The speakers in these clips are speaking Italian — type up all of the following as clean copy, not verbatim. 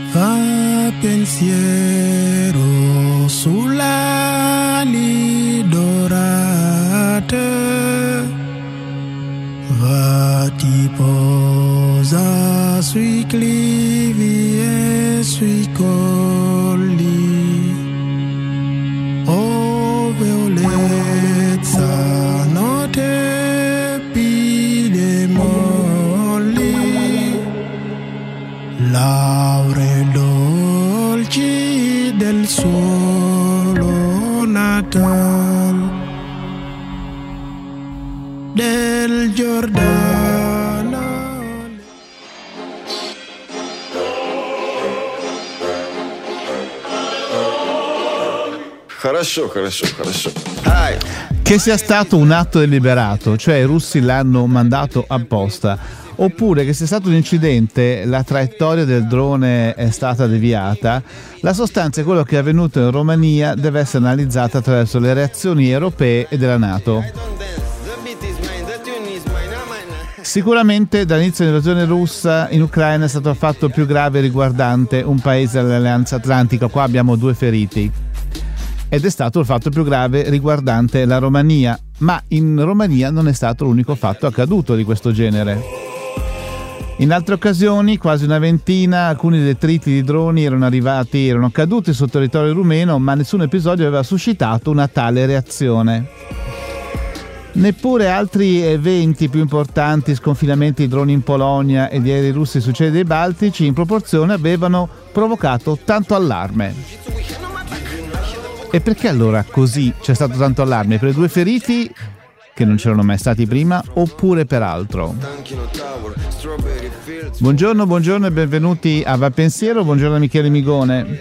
Va pensiero sulla ali dorate, va ti posa sui clivi e sui colli, oh violezza notte pide molli, lauree dolci del suolo natal del Giordano. Хорошо. Che sia stato un atto deliberato, cioè i russi l'hanno mandato apposta, oppure che sia stato un incidente, la traiettoria del drone è stata deviata, la sostanza è quello che è avvenuto in Romania deve essere analizzata attraverso le reazioni europee e della NATO. Sicuramente dall'inizio dell'invasione russa in Ucraina è stato il fatto più grave riguardante un paese dell'Alleanza Atlantica, qua abbiamo 2 feriti. Ed è stato il fatto più grave riguardante la Romania, ma in Romania non è stato l'unico fatto accaduto di questo genere. In altre occasioni, quasi una ventina, alcuni detriti di droni erano caduti sul territorio rumeno, ma nessun episodio aveva suscitato una tale reazione. Neppure altri eventi più importanti, sconfinamenti di droni in Polonia e di aerei russi sui cieli dei Baltici, in proporzione avevano provocato tanto allarme. E perché allora così c'è stato tanto allarme? Per i 2 feriti che non c'erano mai stati prima, oppure per altro? Buongiorno e benvenuti a Va Pensiero, buongiorno a Michele Migone.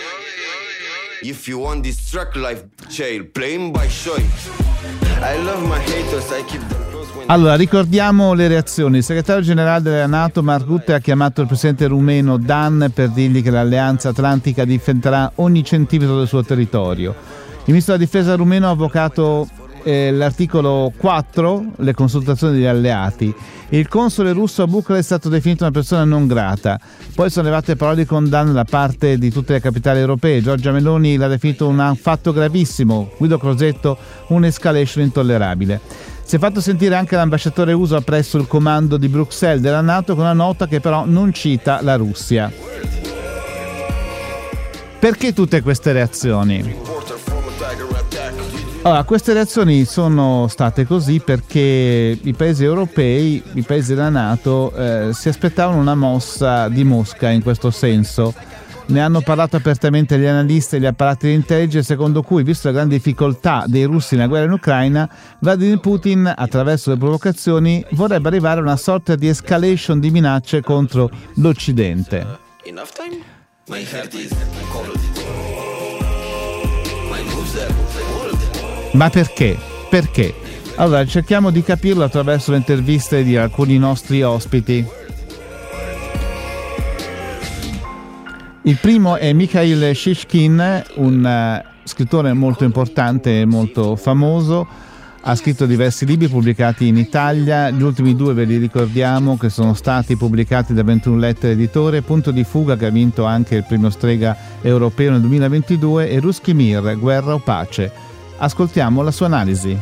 Allora, ricordiamo le reazioni. Il segretario generale della NATO, Mark Rutte, ha chiamato il presidente rumeno Dan per dirgli che l'Alleanza Atlantica difenderà ogni centimetro del suo territorio. Il ministro della difesa rumeno ha avvocato l'articolo 4, le consultazioni degli alleati. Il console russo a Bucarest è stato definito una persona non grata. Poi sono arrivate parole di condanna da parte di tutte le capitali europee. Giorgia Meloni l'ha definito un fatto gravissimo. Guido Crosetto un'escalation intollerabile. Si è fatto sentire anche l'ambasciatore USA presso il comando di Bruxelles della NATO con una nota che però non cita la Russia. Perché tutte queste reazioni? Allora, queste reazioni sono state così perché i paesi europei, i paesi della NATO, si aspettavano una mossa di Mosca in questo senso. Ne hanno parlato apertamente gli analisti e gli apparati di intelligence, secondo cui, visto la grande difficoltà dei russi nella guerra in Ucraina, Vladimir Putin, attraverso le provocazioni, vorrebbe arrivare a una sorta di escalation di minacce contro l'Occidente. Ma perché? Perché? Allora, cerchiamo di capirlo attraverso le interviste di alcuni nostri ospiti. Il primo è Mikhail Shishkin, un scrittore molto importante e molto famoso. Ha scritto diversi libri pubblicati in Italia, gli ultimi 2 ve li ricordiamo che sono stati pubblicati da 21 Lettere Editore, Punto di fuga che ha vinto anche il premio Strega europeo nel 2022 e Ruski Mir, Guerra o Pace. Ascoltiamo la sua analisi.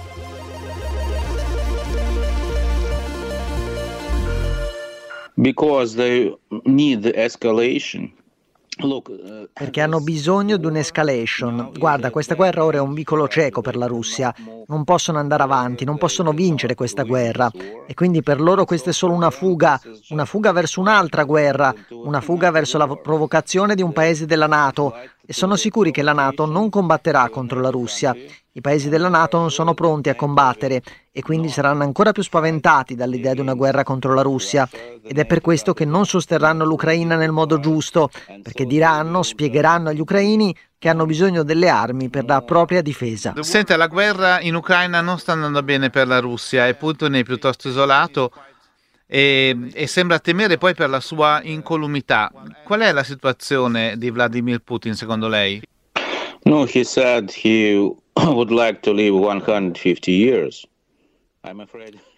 Because they need escalation. Perché hanno bisogno di un'escalation. Guarda, questa guerra ora è un vicolo cieco per la Russia. Non possono andare avanti, non possono vincere questa guerra. E quindi per loro questa è solo una fuga verso un'altra guerra, una fuga verso la provocazione di un paese della NATO. E sono sicuri che la NATO non combatterà contro la Russia. I paesi della NATO non sono pronti a combattere e quindi saranno ancora più spaventati dall'idea di una guerra contro la Russia ed è per questo che non sosterranno l'Ucraina nel modo giusto, perché spiegheranno agli ucraini che hanno bisogno delle armi per la propria difesa. Senta, la guerra in Ucraina non sta andando bene per la Russia e Putin è piuttosto isolato e sembra temere poi per la sua incolumità. Qual è la situazione di Vladimir Putin secondo lei? No, he said he would like to live 150 years. I'm afraid.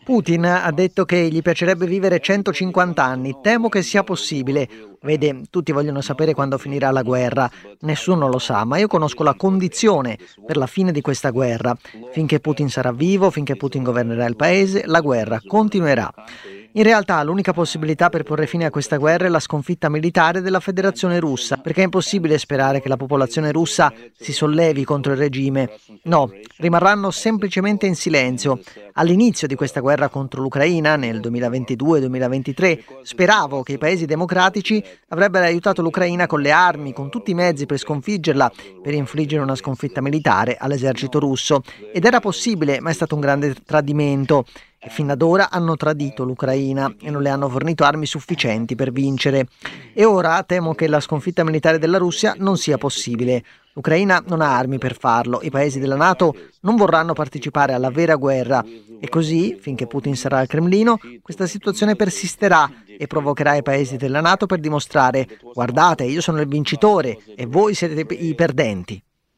Putin ha detto che gli piacerebbe vivere 150 anni. Temo che sia possibile. Vede, tutti vogliono sapere quando finirà la guerra. Nessuno lo sa, ma io conosco la condizione per la fine di questa guerra. Finché Putin sarà vivo, finché Putin governerà il paese, la guerra continuerà. In realtà l'unica possibilità per porre fine a questa guerra è la sconfitta militare della Federazione Russa, perché è impossibile sperare che la popolazione russa si sollevi contro il regime. No, rimarranno semplicemente in silenzio. All'inizio di questa guerra contro l'Ucraina, nel 2022-2023, speravo che i paesi democratici avrebbero aiutato l'Ucraina con le armi, con tutti i mezzi per sconfiggerla, per infliggere una sconfitta militare all'esercito russo. Ed era possibile, ma è stato un grande tradimento. E fino ad ora hanno tradito l'Ucraina e non le hanno fornito armi sufficienti per vincere. E ora temo che la sconfitta militare della Russia non sia possibile. L'Ucraina non ha armi per farlo, i paesi della NATO non vorranno partecipare alla vera guerra e così, finché Putin sarà al Cremlino, questa situazione persisterà e provocherà i paesi della NATO per dimostrare: guardate, io sono il vincitore e voi siete i perdenti.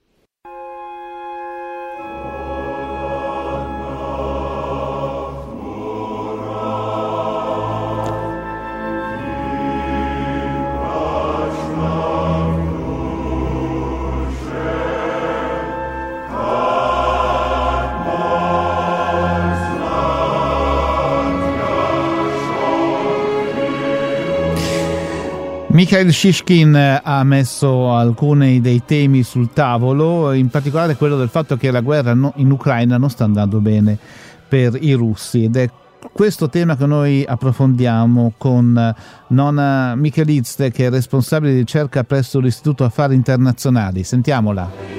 Mikhail Shishkin ha messo alcuni dei temi sul tavolo, in particolare quello del fatto che la guerra in Ucraina non sta andando bene per i russi, ed è questo tema che noi approfondiamo con Nona Michelizze, che è responsabile di ricerca presso l'Istituto Affari Internazionali. Sentiamola.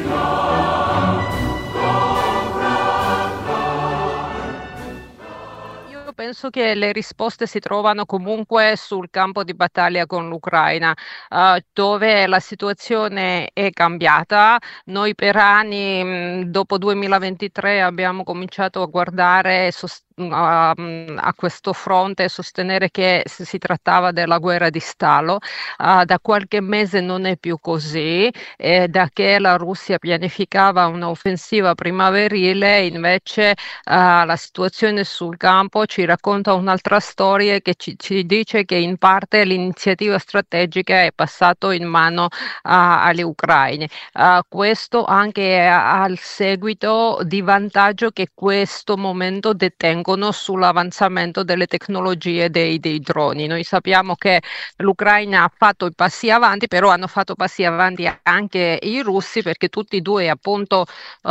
Penso che le risposte si trovano comunque sul campo di battaglia con l'Ucraina, dove la situazione è cambiata. Noi per anni, dopo 2023, abbiamo cominciato a guardare a questo fronte e sostenere che si trattava della guerra di stallo. Da qualche mese non è più così, da che la Russia pianificava un'offensiva primaverile, invece la situazione sul campo ci racconta un'altra storia che ci dice che in parte l'iniziativa strategica è passato in mano agli ucraini. Questo anche al seguito di vantaggio che questo momento detengono sull'avanzamento delle tecnologie dei droni. Noi sappiamo che l'Ucraina ha fatto i passi avanti, però hanno fatto passi avanti anche i russi, perché tutti e due appunto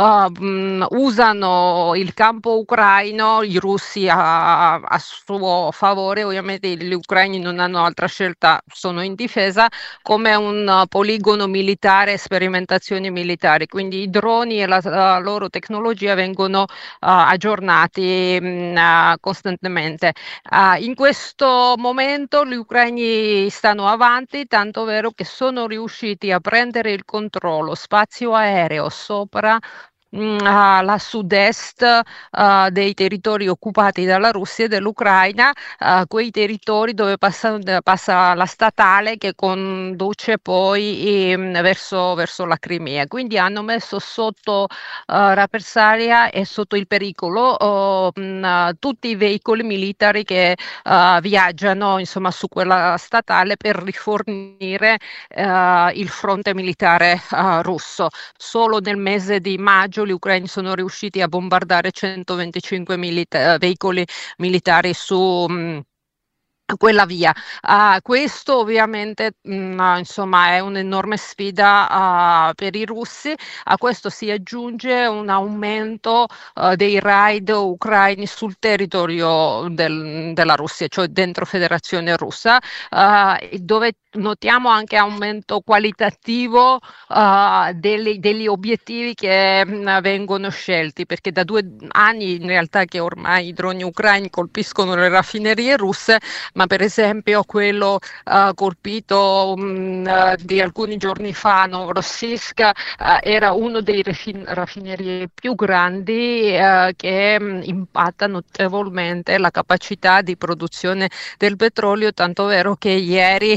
usano il campo ucraino, i russi a suo favore. Ovviamente gli ucraini non hanno altra scelta, sono in difesa, come un poligono militare, sperimentazioni militari. Quindi i droni e la loro tecnologia vengono aggiornati costantemente. In questo momento gli ucraini stanno avanti, tanto vero che sono riusciti a prendere il controllo spazio aereo sopra la sud-est dei territori occupati dalla Russia e dell'Ucraina, quei territori dove passa la statale che conduce poi verso la Crimea. Quindi hanno messo sotto rappresaglia e sotto il pericolo tutti i veicoli militari che viaggiano insomma su quella statale per rifornire il fronte militare russo. Solo nel mese di maggio gli ucraini sono riusciti a bombardare 125 veicoli militari su quella via. Questo ovviamente insomma è un'enorme sfida per i russi. A questo si aggiunge un aumento dei raid ucraini sul territorio della Russia, cioè dentro Federazione Russa, dove notiamo anche aumento qualitativo degli obiettivi che vengono scelti, perché da 2 anni in realtà che ormai i droni ucraini colpiscono le raffinerie russe, ma per esempio quello colpito di alcuni giorni fa a Novorossiysk era uno dei raffinerie più grandi che impatta notevolmente la capacità di produzione del petrolio, tanto vero che ieri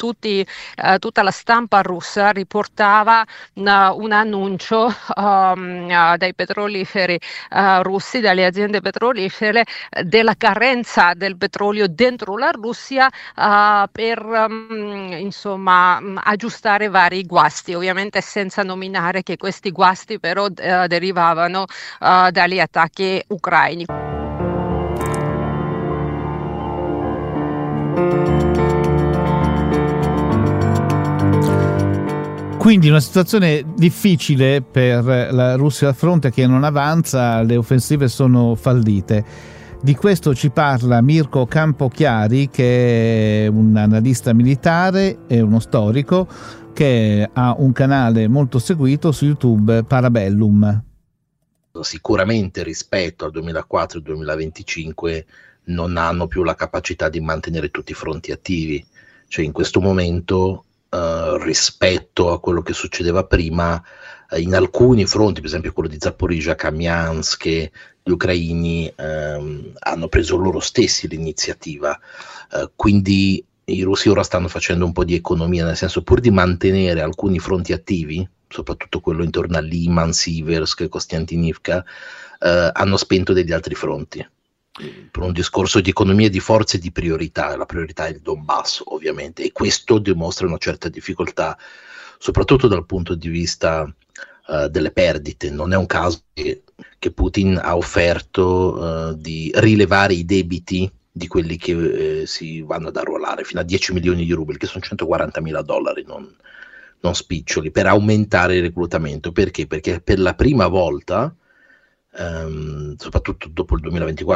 tutta la stampa russa riportava un annuncio dai petroliferi russi, dalle aziende petrolifere, della carenza del petrolio dentro la Russia per insomma aggiustare vari guasti, ovviamente senza nominare che questi guasti però derivavano dagli attacchi ucraini. Quindi una situazione difficile per la Russia al fronte, che non avanza, le offensive sono fallite. Di questo ci parla Mirko Campochiari, che è un analista militare e uno storico, che ha un canale molto seguito su YouTube, Parabellum. Sicuramente rispetto al 2004-2025 non hanno più la capacità di mantenere tutti i fronti attivi, cioè in questo momento rispetto a quello che succedeva prima, in alcuni fronti, per esempio quello di Zaporizhzhia, Kamiansk, gli ucraini hanno preso loro stessi l'iniziativa, quindi i russi ora stanno facendo un po' di economia, nel senso, pur di mantenere alcuni fronti attivi, soprattutto quello intorno a Liman, Siversk, Kostiantynivka, hanno spento degli altri fronti. Per un discorso di economia, di forze e di priorità. La priorità è il Donbass, ovviamente, e questo dimostra una certa difficoltà, soprattutto dal punto di vista delle perdite. Non è un caso che Putin ha offerto di rilevare i debiti di quelli che si vanno ad arruolare, fino a 10 milioni di rubli, che sono $140.000, non spiccioli, per aumentare il reclutamento. Perché? Perché per la prima volta, soprattutto dopo il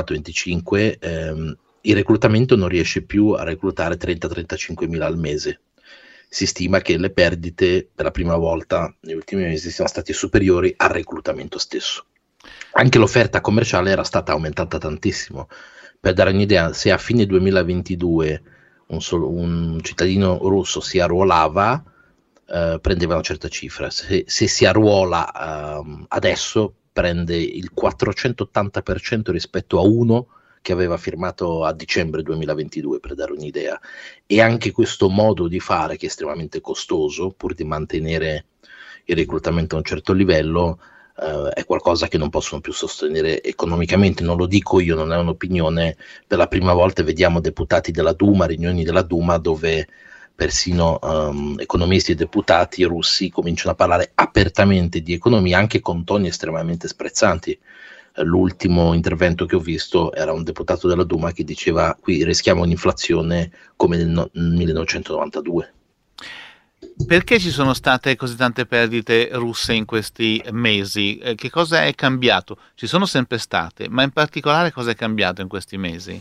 2024-25, il reclutamento non riesce più a reclutare 30-35 mila al mese. Si stima che le perdite per la prima volta negli ultimi mesi siano state superiori al reclutamento stesso. Anche l'offerta commerciale era stata aumentata tantissimo. Per dare un'idea, se a fine 2022 un cittadino russo si arruolava, prendeva una certa cifra. Se si arruola adesso, prende il 480% rispetto a uno che aveva firmato a dicembre 2022, per dare un'idea. E anche questo modo di fare, che è estremamente costoso, pur di mantenere il reclutamento a un certo livello, è qualcosa che non possono più sostenere economicamente. Non lo dico io, non è un'opinione. Per la prima volta vediamo deputati della Duma, riunioni della Duma, dove persino economisti e deputati russi cominciano a parlare apertamente di economia, anche con toni estremamente sprezzanti. L'ultimo intervento che ho visto era un deputato della Duma che diceva: qui rischiamo un'inflazione come nel 1992. Perché ci sono state così tante perdite russe in questi mesi? Che cosa è cambiato? Ci sono sempre state, ma in particolare cosa è cambiato in questi mesi?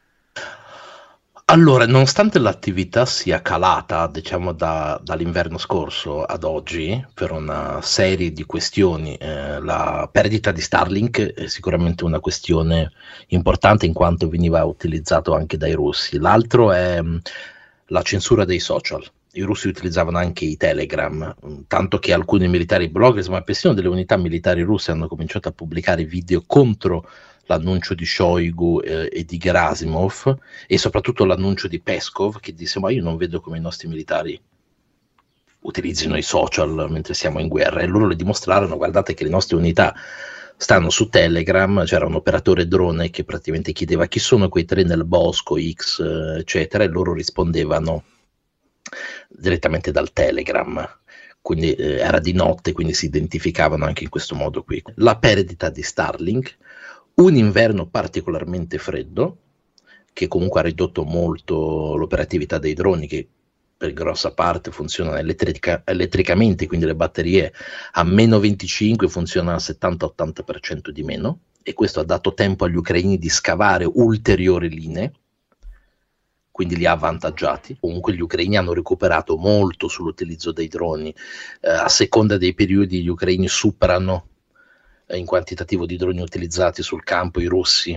Allora, nonostante l'attività sia calata, diciamo, dall'inverno scorso ad oggi, per una serie di questioni, la perdita di Starlink è sicuramente una questione importante, in quanto veniva utilizzato anche dai russi. L'altro è la censura dei social. I russi utilizzavano anche i Telegram, tanto che alcuni militari bloggers, ma persino delle unità militari russe, hanno cominciato a pubblicare video contro l'annuncio di Shoigu e di Gerasimov, e soprattutto l'annuncio di Peskov, che disse: ma io non vedo come i nostri militari utilizzino i social mentre siamo in guerra. E loro le dimostrarono: guardate che le nostre unità stanno su Telegram. C'era un operatore drone che praticamente chiedeva: chi sono quei tre nel bosco X, eccetera, e loro rispondevano direttamente dal Telegram. Quindi era di notte, quindi si identificavano anche in questo modo qui. La perdita di Starlink, un inverno particolarmente freddo, che comunque ha ridotto molto l'operatività dei droni, che per grossa parte funzionano elettricamente, quindi le batterie a meno 25 funzionano al 70-80% di meno, e questo ha dato tempo agli ucraini di scavare ulteriori linee, quindi li ha avvantaggiati. Comunque gli ucraini hanno recuperato molto sull'utilizzo dei droni. A seconda dei periodi gli ucraini superano in quantitativo di droni utilizzati sul campo i russi,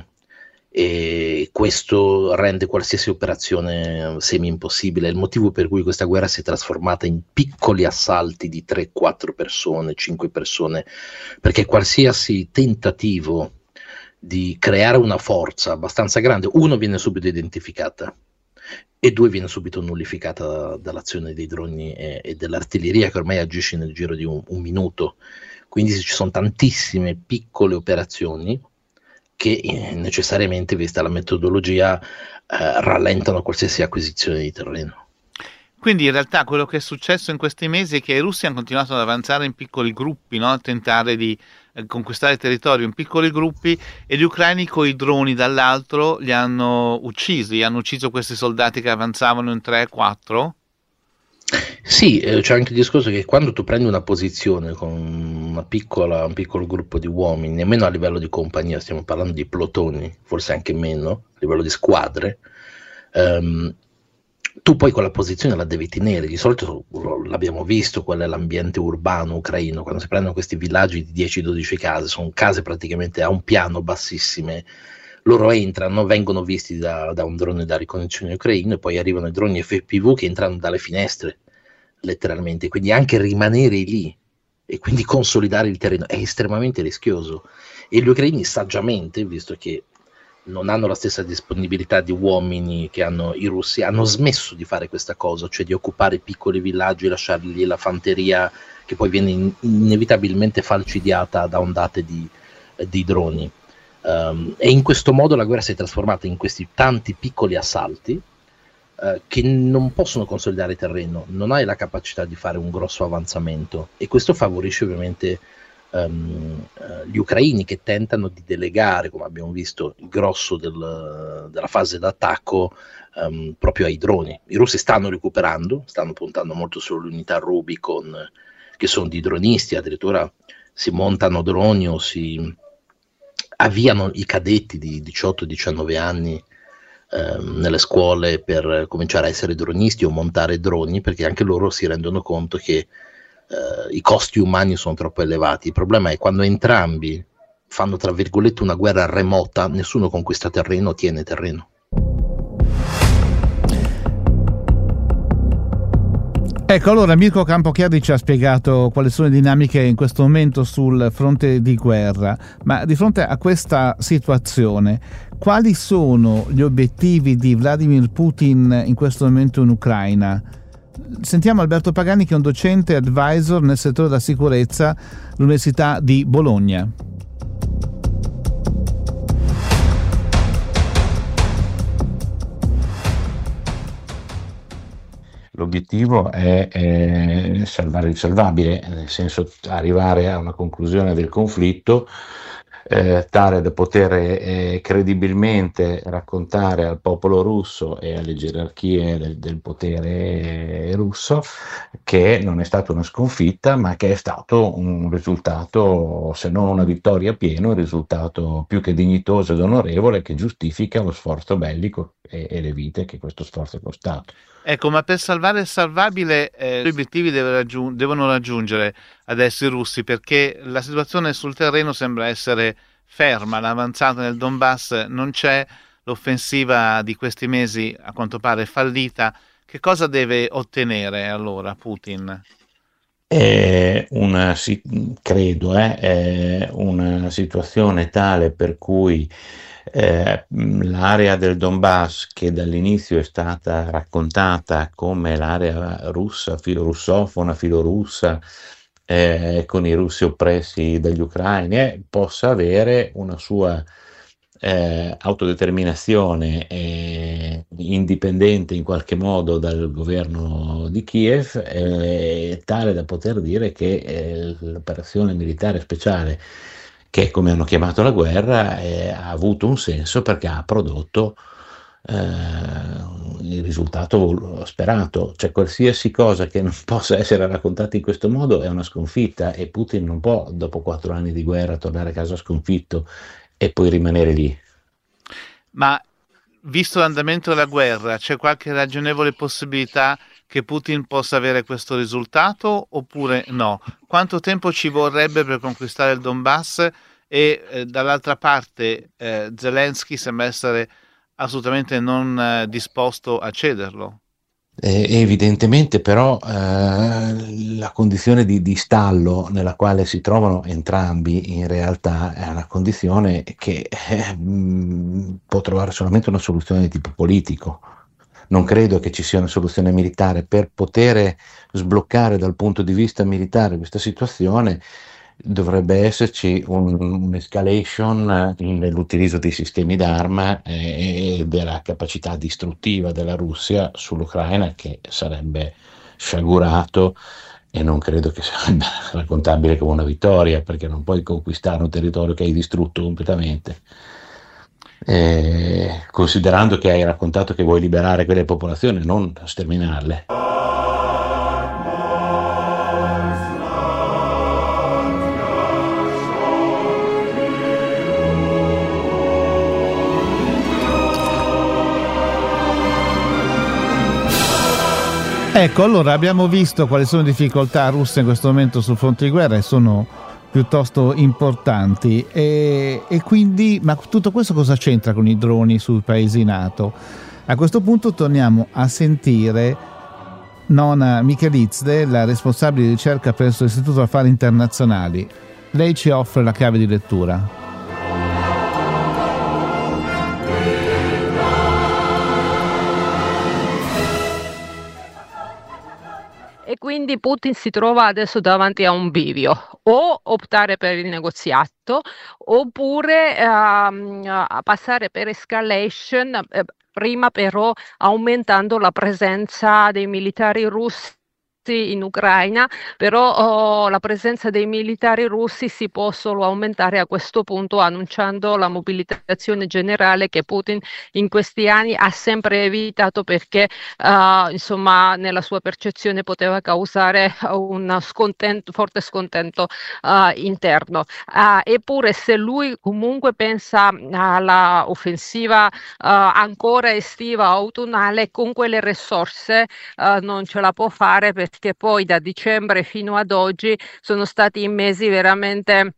e questo rende qualsiasi operazione semi impossibile. È il motivo per cui questa guerra si è trasformata in piccoli assalti di 3-4 persone, 5 persone, perché qualsiasi tentativo di creare una forza abbastanza grande, uno, viene subito identificata, e 2 viene subito nullificata dall'azione dei droni e dell'artiglieria che ormai agisce nel giro di un minuto. Quindi ci sono tantissime piccole operazioni che necessariamente, vista la metodologia, rallentano qualsiasi acquisizione di terreno. Quindi in realtà quello che è successo in questi mesi è che i russi hanno continuato ad avanzare in piccoli gruppi, no? A tentare di conquistare il territorio in piccoli gruppi, e gli ucraini con i droni dall'altro li hanno ucciso questi soldati che avanzavano in 3-4? Sì, c'è anche il discorso che quando tu prendi una posizione con un piccolo gruppo di uomini, nemmeno a livello di compagnia, stiamo parlando di plotoni, forse anche meno, a livello di squadre, tu poi quella posizione la devi tenere. Di solito l'abbiamo visto, qual è l'ambiente urbano ucraino, quando si prendono questi villaggi di 10-12 case, sono case praticamente a un piano, bassissime, loro entrano, vengono visti da un drone da ricognizione ucraino, e poi arrivano i droni FPV che entrano dalle finestre, letteralmente. Quindi anche rimanere lì e quindi consolidare il terreno è estremamente rischioso, e gli ucraini saggiamente, visto che non hanno la stessa disponibilità di uomini che hanno i russi, hanno smesso di fare questa cosa, cioè di occupare piccoli villaggi, lasciargli la fanteria che poi viene inevitabilmente falcidiata da ondate di droni. E in questo modo la guerra si è trasformata in questi tanti piccoli assalti che non possono consolidare terreno, non hai la capacità di fare un grosso avanzamento, e questo favorisce ovviamente gli ucraini, che tentano di delegare, come abbiamo visto, il grosso della fase d'attacco proprio ai droni. I russi stanno recuperando, stanno puntando molto sulle unità Rubicon, che sono di dronisti, addirittura si montano droni o si avviano i cadetti di 18-19 anni nelle scuole per cominciare a essere dronisti o montare droni, perché anche loro si rendono conto che i costi umani sono troppo elevati. Il problema è quando entrambi fanno, tra virgolette, una guerra remota, nessuno conquista terreno, tiene terreno. Ecco, allora Mirko Campochiari ci ha spiegato quali sono le dinamiche in questo momento sul fronte di guerra, ma di fronte a questa situazione, quali sono gli obiettivi di Vladimir Putin in questo momento in Ucraina? Sentiamo Alberto Pagani, che è un docente advisor nel settore della sicurezza all'Università di Bologna. L'obiettivo è salvare il salvabile, nel senso arrivare a una conclusione del conflitto tale da poter credibilmente raccontare al popolo russo e alle gerarchie del potere russo che non è stata una sconfitta, ma che è stato un risultato, se non una vittoria piena, un risultato più che dignitoso ed onorevole, che giustifica lo sforzo bellico e le vite che questo sforzo è costato. Ecco, ma per salvare il salvabile gli obiettivi devono raggiungere adesso i russi, perché la situazione sul terreno sembra essere ferma, l'avanzata nel Donbass non c'è, l'offensiva di questi mesi a quanto pare è fallita. Che cosa deve ottenere allora Putin? Credo è una situazione tale per cui l'area del Donbass, che dall'inizio è stata raccontata come l'area russa, filorusofona, filorussa, con i russi oppressi dagli ucraini, possa avere una sua autodeterminazione indipendente in qualche modo dal governo di Kiev, tale da poter dire che l'operazione militare speciale, che come hanno chiamato la guerra, ha avuto un senso perché ha prodotto il risultato sperato. Cioè qualsiasi cosa che non possa essere raccontata in questo modo è una sconfitta, e Putin non può dopo 4 anni di guerra tornare a casa sconfitto e poi rimanere lì. Ma visto l'andamento della guerra, c'è qualche ragionevole possibilità che Putin possa avere questo risultato oppure no? Quanto tempo ci vorrebbe per conquistare il Donbass? E dall'altra parte Zelensky sembra essere assolutamente non disposto a cederlo. Evidentemente però la condizione di stallo nella quale si trovano entrambi in realtà è una condizione che può trovare solamente una soluzione di tipo politico. non credo che ci sia una soluzione militare. Per poter sbloccare dal punto di vista militare questa situazione dovrebbe esserci un'escalation nell'utilizzo dei sistemi d'arma e della capacità distruttiva della Russia sull'Ucraina, che sarebbe sciagurato e non credo che sarebbe raccontabile come una vittoria, perché non puoi conquistare un territorio che hai distrutto completamente. Considerando che hai raccontato che vuoi liberare quelle popolazioni, non sterminarle. Ecco, allora abbiamo visto quali sono le difficoltà russe in questo momento sul fronte di guerra e sono piuttosto importanti e quindi, ma tutto questo cosa c'entra con i droni sui paesi NATO? A questo punto torniamo a sentire Nona Michelizde, la responsabile di ricerca presso l'Istituto Affari Internazionali. Lei ci offre la chiave di lettura. E quindi Putin si trova adesso davanti a un bivio: o optare per il negoziato oppure a passare per escalation, prima però aumentando la presenza dei militari russi in Ucraina, però la presenza dei militari russi si può solo aumentare a questo punto annunciando la mobilitazione generale che Putin in questi anni ha sempre evitato, perché insomma nella sua percezione poteva causare un forte scontento interno. Eppure se lui comunque pensa alla offensiva ancora estiva autunnale, con quelle risorse non ce la può fare, perché poi da dicembre fino ad oggi sono stati mesi veramente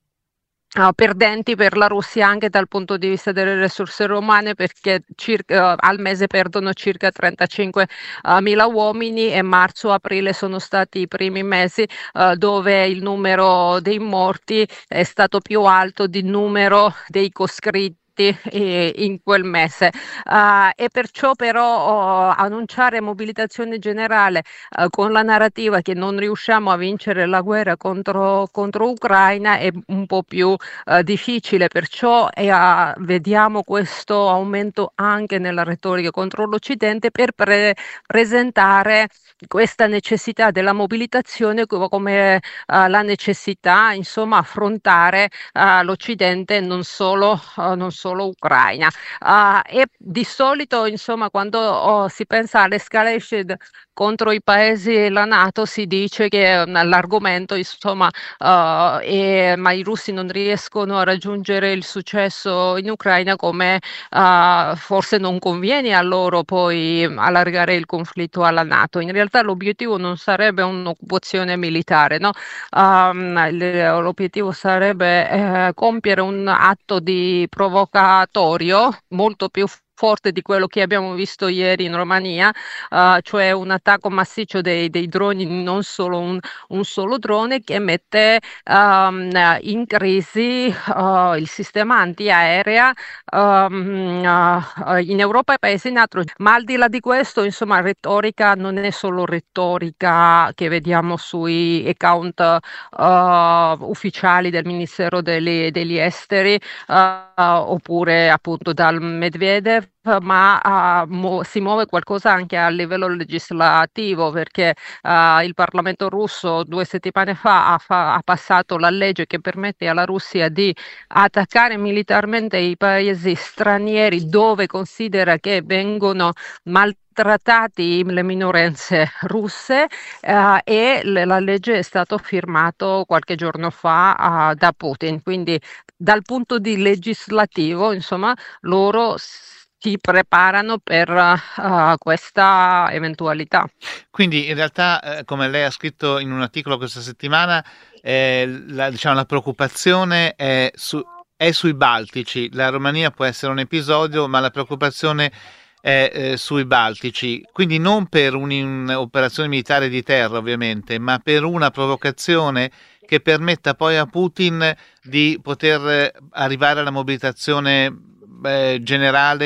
perdenti per la Russia anche dal punto di vista delle risorse umane, perché al mese perdono circa 35.000 uomini e marzo-aprile sono stati i primi mesi dove il numero dei morti è stato più alto del numero dei coscritti in quel mese, e perciò però annunciare mobilitazione generale con la narrativa che non riusciamo a vincere la guerra contro Ucraina è un po' più difficile, perciò vediamo questo aumento anche nella retorica contro l'Occidente per presentare questa necessità della mobilitazione come la necessità, insomma, affrontare l'Occidente, non solo Ucraina. E di solito, insomma, quando si pensa all'escalation contro i paesi e la NATO, si dice che l'argomento, insomma, ma i russi non riescono a raggiungere il successo in Ucraina, come forse non conviene a loro poi allargare il conflitto alla NATO. In realtà l'obiettivo non sarebbe un'occupazione militare, no? L'obiettivo sarebbe compiere un atto di provocatorio molto più forte di quello che abbiamo visto ieri in Romania, cioè un attacco massiccio dei droni, non solo un solo drone, che mette in crisi il sistema antiaerea in Europa e paesi NATO. Ma al di là di questo, insomma, retorica non è solo retorica che vediamo sui account ufficiali del Ministero degli Esteri, oppure appunto dal Medvedev, ma si muove qualcosa anche a livello legislativo, perché il Parlamento russo 2 settimane fa ha passato la legge che permette alla Russia di attaccare militarmente i paesi stranieri dove considera che vengono maltrattati le minoranze russe, e la legge è stata firmata qualche giorno fa da Putin. Quindi dal punto di legislativo, insomma, loro si preparano per questa eventualità. Quindi in realtà, come lei ha scritto in un articolo questa settimana, la preoccupazione è sui Baltici. La Romania può essere un episodio, ma la preoccupazione è sui Baltici, quindi non per un'operazione militare di terra ovviamente, ma per una provocazione che permetta poi a Putin di poter arrivare alla mobilitazione generale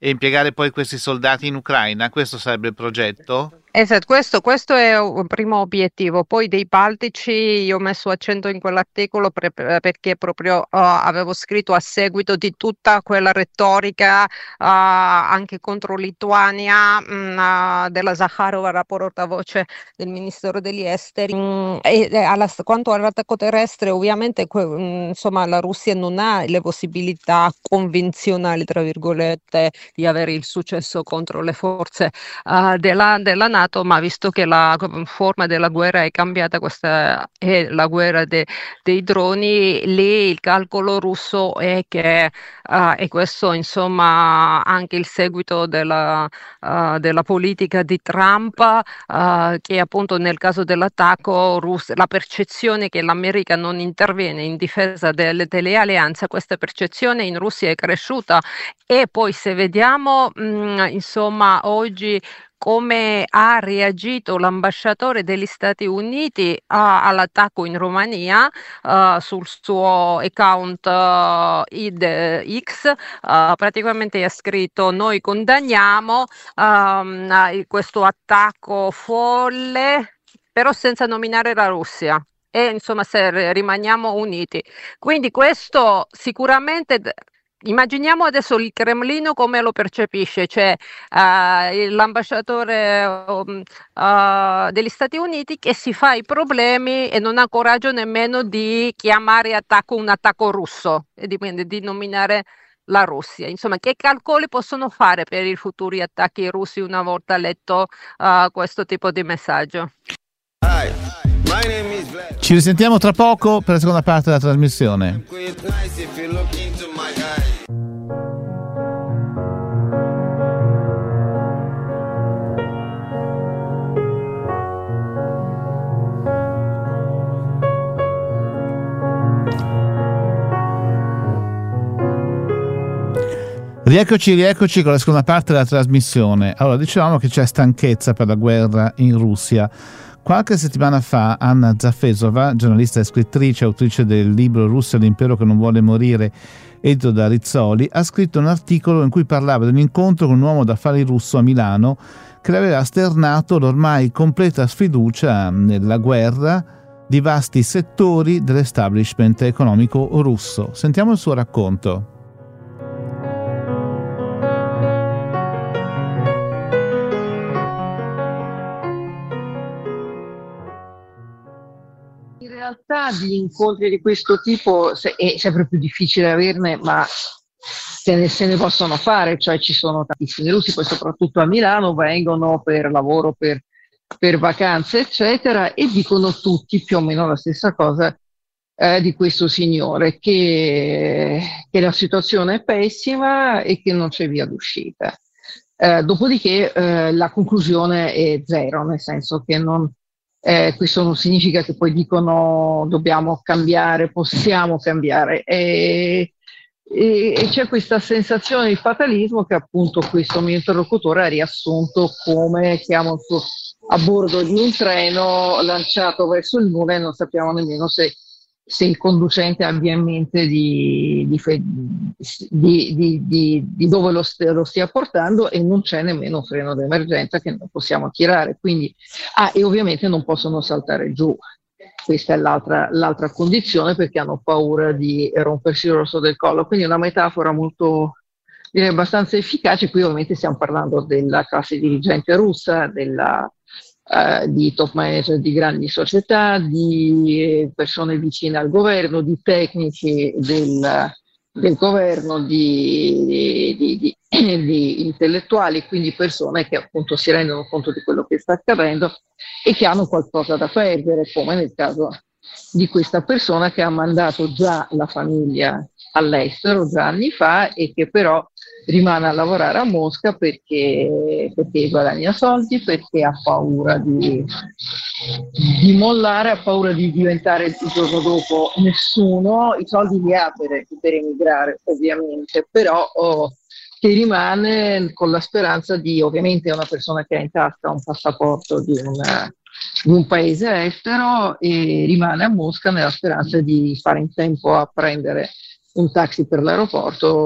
e impiegare poi questi soldati in Ucraina? Questo sarebbe il progetto? Esatto, questo è un primo obiettivo. Poi dei Baltici io ho messo accento in quell'articolo perché proprio avevo scritto a seguito di tutta quella retorica anche contro Lituania della Zakharova, la portavoce del Ministero degli Esteri. Quanto all'attacco terrestre, ovviamente insomma, la Russia non ha le possibilità convenzionali, tra virgolette, di avere il successo contro le forze della NATO, ma visto che la forma della guerra è cambiata, questa è la guerra dei droni, lì il calcolo russo è che, e questo insomma anche il seguito della politica di Trump, che appunto nel caso dell'attacco russo, la percezione che l'America non interviene in difesa delle alleanze, questa percezione in Russia è cresciuta. E poi se vediamo insomma oggi come ha reagito l'ambasciatore degli Stati Uniti all'attacco in Romania sul suo account X, praticamente ha scritto: noi condanniamo questo attacco folle, però senza nominare la Russia. E insomma, se rimaniamo uniti. Quindi questo sicuramente. Immaginiamo adesso il Cremlino come lo percepisce, cioè l'ambasciatore degli Stati Uniti che si fa i problemi e non ha coraggio nemmeno di chiamare un attacco russo e di nominare la Russia. Insomma, che calcoli possono fare per i futuri attacchi russi una volta letto questo tipo di messaggio? Ci risentiamo tra poco per la seconda parte della trasmissione. Rieccoci con la seconda parte della trasmissione. Allora, dicevamo che c'è stanchezza per la guerra in Russia. Qualche settimana fa Anna Zafesova, giornalista e scrittrice, autrice del libro Russia l'impero che non vuole morire, edito da Rizzoli, ha scritto un articolo in cui parlava di un incontro con un uomo d'affari russo a Milano che le aveva sternato l'ormai completa sfiducia nella guerra di vasti settori dell'establishment economico russo. Sentiamo il suo racconto. In realtà di incontri di questo tipo è sempre più difficile averne, ma se ne possono fare, cioè ci sono tantissimi russi, poi soprattutto a Milano vengono per lavoro, per vacanze, eccetera, e dicono tutti più o meno la stessa cosa di questo signore, che la situazione è pessima e che non c'è via d'uscita. Dopodiché la conclusione è zero, nel senso che questo non significa che poi dicono dobbiamo cambiare, possiamo cambiare, e c'è questa sensazione di fatalismo che appunto questo mio interlocutore ha riassunto come siamo a bordo di un treno lanciato verso il nulla e non sappiamo nemmeno se il conducente abbia in mente di dove lo stia portando, e non c'è nemmeno un freno d'emergenza che non possiamo tirare, quindi e ovviamente non possono saltare giù. Questa è l'altra condizione, perché hanno paura di rompersi il rosso del collo. Quindi una metafora molto, direi, abbastanza efficace. Qui ovviamente stiamo parlando della classe dirigente russa, di top manager di grandi società, di persone vicine al governo, di tecnici del governo, di intellettuali, quindi persone che appunto si rendono conto di quello che sta accadendo e che hanno qualcosa da perdere, come nel caso di questa persona che ha mandato già la famiglia all'estero già anni fa e che però rimane a lavorare a Mosca perché guadagna soldi, perché ha paura di mollare, ha paura di diventare il giorno dopo nessuno. I soldi li ha per emigrare ovviamente, però che rimane con la speranza di, ovviamente è una persona che ha in tasca un passaporto di un paese estero e rimane a Mosca nella speranza di fare in tempo a prendere un taxi per l'aeroporto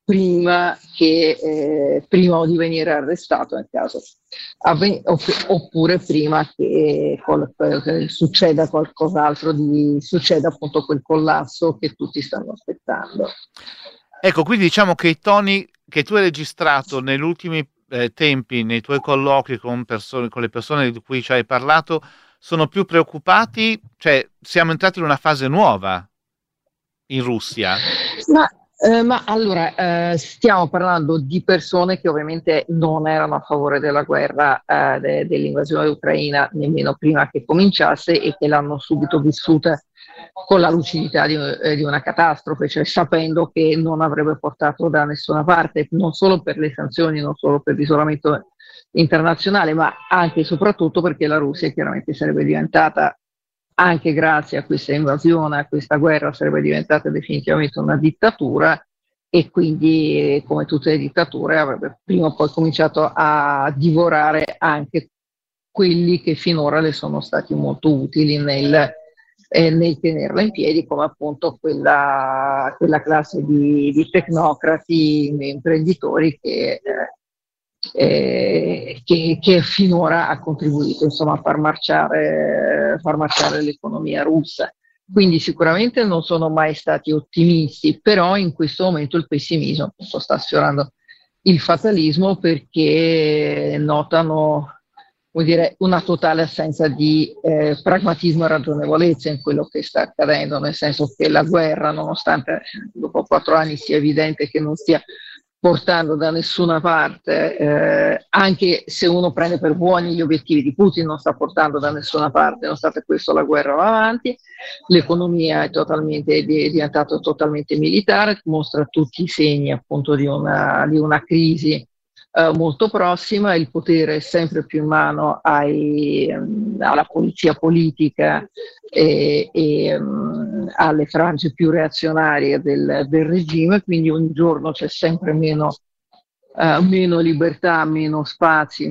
prima di venire arrestato nel caso oppure prima che succeda qualcos'altro, succeda appunto quel collasso che tutti stanno aspettando. Ecco, quindi diciamo che i toni che tu hai registrato negli ultimi tempi, nei tuoi colloqui con le persone di cui ci hai parlato, sono più preoccupati, cioè siamo entrati in una fase nuova in Russia? Ma allora, stiamo parlando di persone che ovviamente non erano a favore della guerra, dell'invasione ucraina, nemmeno prima che cominciasse, e che l'hanno subito vissuta con la lucidità di una catastrofe, cioè sapendo che non avrebbe portato da nessuna parte, non solo per le sanzioni, non solo per l'isolamento internazionale, ma anche e soprattutto perché la Russia chiaramente sarebbe diventata, anche grazie a questa invasione, a questa guerra, sarebbe diventata definitivamente una dittatura, e quindi, come tutte le dittature, avrebbe prima o poi cominciato a divorare anche quelli che finora le sono stati molto utili nel tenerla in piedi, come appunto quella classe di tecnocrati, imprenditori che finora ha contribuito, insomma, a far marciare l'economia russa. Quindi sicuramente non sono mai stati ottimisti, però in questo momento il pessimismo appunto sta sfiorando il fatalismo, perché notano, vuol dire, una totale assenza di pragmatismo e ragionevolezza in quello che sta accadendo, nel senso che la guerra, nonostante dopo 4 anni sia evidente che non stia portando da nessuna parte, anche se uno prende per buoni gli obiettivi di Putin, non sta portando da nessuna parte, nonostante questo la guerra va avanti, l'economia è diventata totalmente militare, mostra tutti i segni appunto di una crisi molto prossima, il potere è sempre più in mano alla polizia politica e alle frange più reazionarie del regime, quindi ogni giorno c'è sempre meno libertà, meno spazi,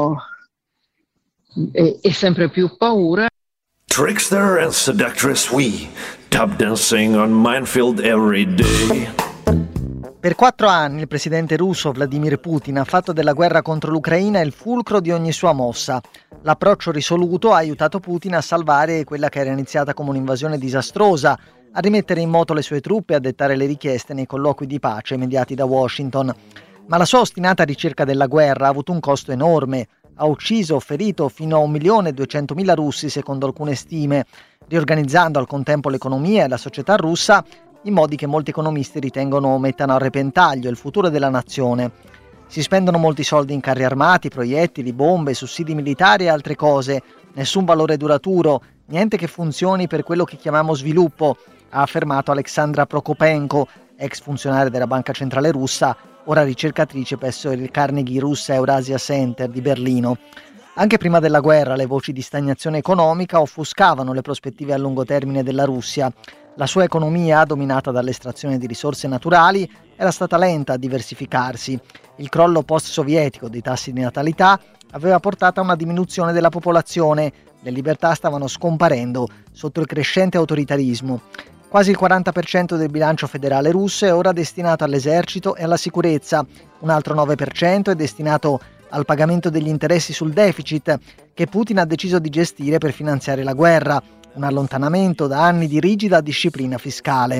e sempre più paura. Trickster and seductress we, tap dancing on minefield every day. Per 4 anni il presidente russo Vladimir Putin ha fatto della guerra contro l'Ucraina il fulcro di ogni sua mossa. L'approccio risoluto ha aiutato Putin a salvare quella che era iniziata come un'invasione disastrosa, a rimettere in moto le sue truppe e a dettare le richieste nei colloqui di pace mediati da Washington. Ma la sua ostinata ricerca della guerra ha avuto un costo enorme. Ha ucciso o ferito fino a 1.200.000 russi secondo alcune stime, riorganizzando al contempo l'economia e la società russa in modi che molti economisti ritengono mettano a repentaglio il futuro della nazione. Si spendono molti soldi in carri armati, proiettili, bombe, sussidi militari e altre cose, nessun valore duraturo, niente che funzioni per quello che chiamiamo sviluppo, ha affermato Alexandra Prokopenko, ex funzionaria della Banca Centrale Russa, ora ricercatrice presso il Carnegie Russa Eurasia Center di Berlino. Anche prima della guerra le voci di stagnazione economica offuscavano le prospettive a lungo termine della Russia. La sua economia, dominata dall'estrazione di risorse naturali, era stata lenta a diversificarsi. Il crollo post-sovietico dei tassi di natalità aveva portato a una diminuzione della popolazione. Le libertà stavano scomparendo sotto il crescente autoritarismo. Quasi il 40% del bilancio federale russo è ora destinato all'esercito e alla sicurezza. Un altro 9% è destinato al pagamento degli interessi sul deficit che Putin ha deciso di gestire per finanziare la guerra. Un allontanamento da anni di rigida disciplina fiscale.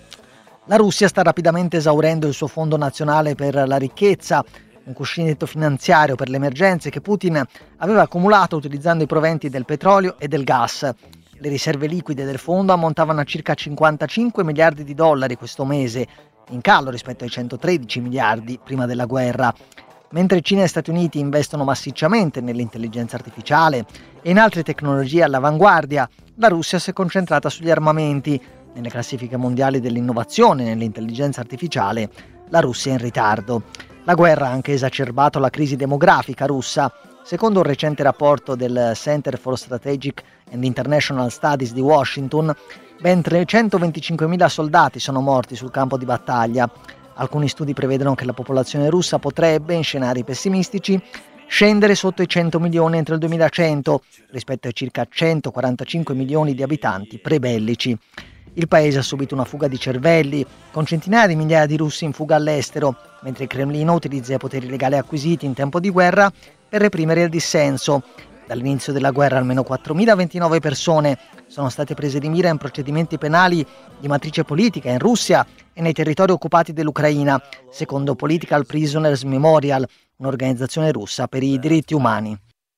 La Russia sta rapidamente esaurendo il suo fondo nazionale per la ricchezza, un cuscinetto finanziario per le emergenze che Putin aveva accumulato utilizzando i proventi del petrolio e del gas. Le riserve liquide del fondo ammontavano a circa 55 miliardi di dollari questo mese, in calo rispetto ai 113 miliardi prima della guerra. Mentre Cina e Stati Uniti investono massicciamente nell'intelligenza artificiale e in altre tecnologie all'avanguardia, la Russia si è concentrata sugli armamenti. Nelle classifiche mondiali dell'innovazione e nell'intelligenza artificiale, la Russia è in ritardo. La guerra ha anche esacerbato la crisi demografica russa. Secondo un recente rapporto del Center for Strategic and International Studies di Washington, ben 325.000 soldati sono morti sul campo di battaglia. Alcuni studi prevedono che la popolazione russa potrebbe, in scenari pessimistici, scendere sotto i 100 milioni entro il 2100, rispetto ai circa 145 milioni di abitanti prebellici. Il paese ha subito una fuga di cervelli, con centinaia di migliaia di russi in fuga all'estero, mentre il Cremlino utilizza i poteri legali acquisiti in tempo di guerra per reprimere il dissenso. Dall'inizio della guerra almeno 4.029 persone sono state prese di mira in procedimenti penali di matrice politica in Russia e nei territori occupati dell'Ucraina, secondo Political Prisoners Memorial, un'organizzazione russa per i diritti umani.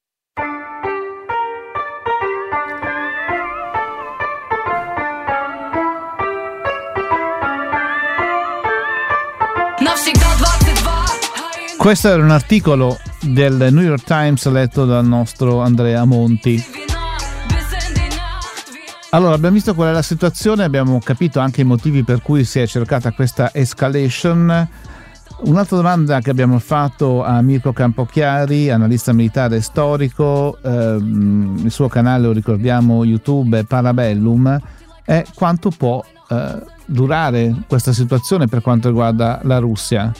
Questo era un articolo del New York Times letto dal nostro Andrea Monti. Allora, abbiamo visto qual è la situazione, abbiamo capito anche i motivi per cui si è cercata questa escalation. Un'altra domanda che abbiamo fatto a Mirko Campochiari, analista militare e storico, il suo canale, lo ricordiamo, YouTube è Parabellum, è quanto può durare questa situazione per quanto riguarda la Russia.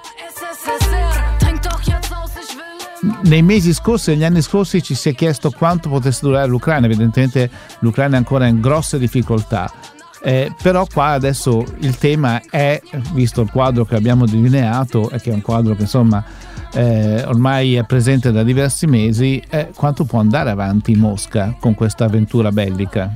Nei mesi scorsi, negli anni scorsi, ci si è chiesto quanto potesse durare l'Ucraina. Evidentemente l'Ucraina è ancora in grosse difficoltà, però qua adesso il tema è, visto il quadro che abbiamo delineato e che è un quadro che insomma ormai è presente da diversi mesi, quanto può andare avanti Mosca con questa avventura bellica.